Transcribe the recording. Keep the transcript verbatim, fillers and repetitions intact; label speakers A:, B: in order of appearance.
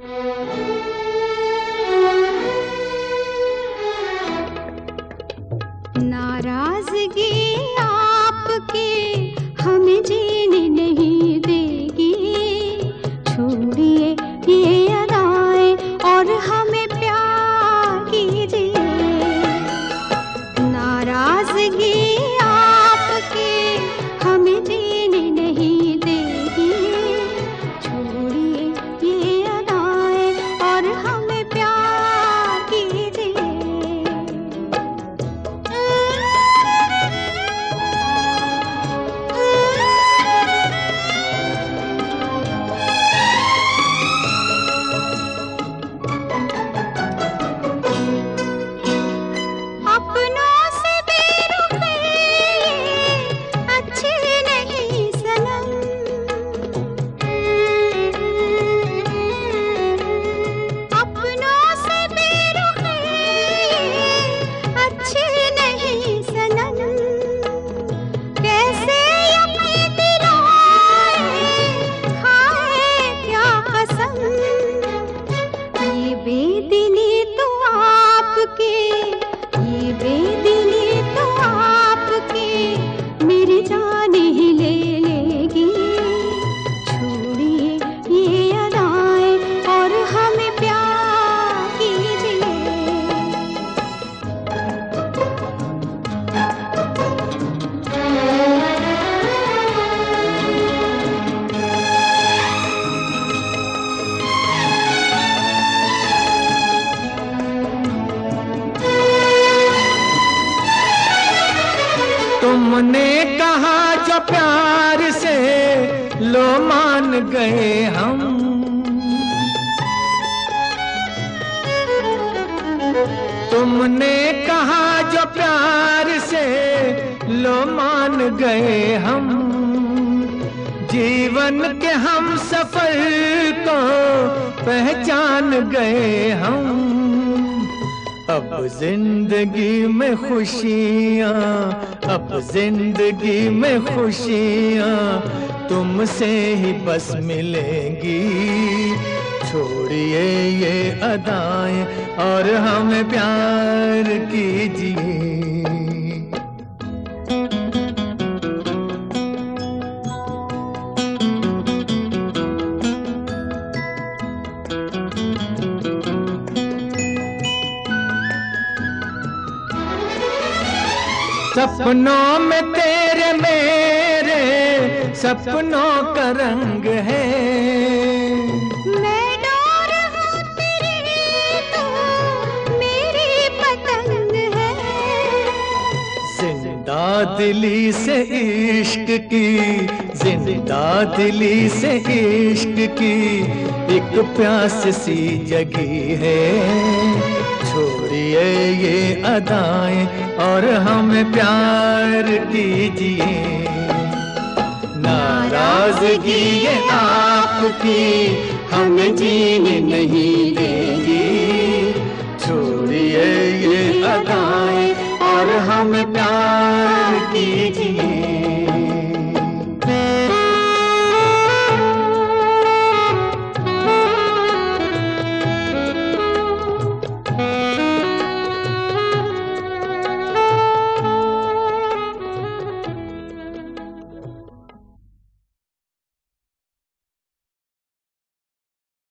A: नाराजगी आपके हमें जीने नहीं देगी, छोड़िए ये अदाएं और हमें प्यार कीजिए। नाराजगी आपके हमें जीने नहीं देगी, छोड़िए ये अदाएं और हमें प्यार कीजिए। ये बेदिली तो आपके मेरी जान ही ले लेगी, छोड़िए ये अदाएं और हमें प्यार कीजिए।
B: तुमने कहा जो प्यार से लो मान गए हम, तुमने कहा जो प्यार से लो मान गए हम, जीवन के हम सफर को पहचान गए हम। अब जिंदगी में खुशियाँ, अब जिंदगी में खुशियाँ तुमसे ही बस मिलेंगी, छोड़िए ये अदाएं और हमें प्यार कीजिए। सपनों में तेरे मेरे सपनों का रंग है,
A: मैं डोर हूँ तेरी तो मेरी पतंग है।
B: जिंदा दिली से इश्क की, जिंदा दिली से इश्क की एक प्यास सी जगी है, छोड़िए ये अदाएं और हमें प्यार कीजिए। नाराजगी ये आपकी हमें जीने नहीं देगी, छोड़िए ये अदाएं और हमें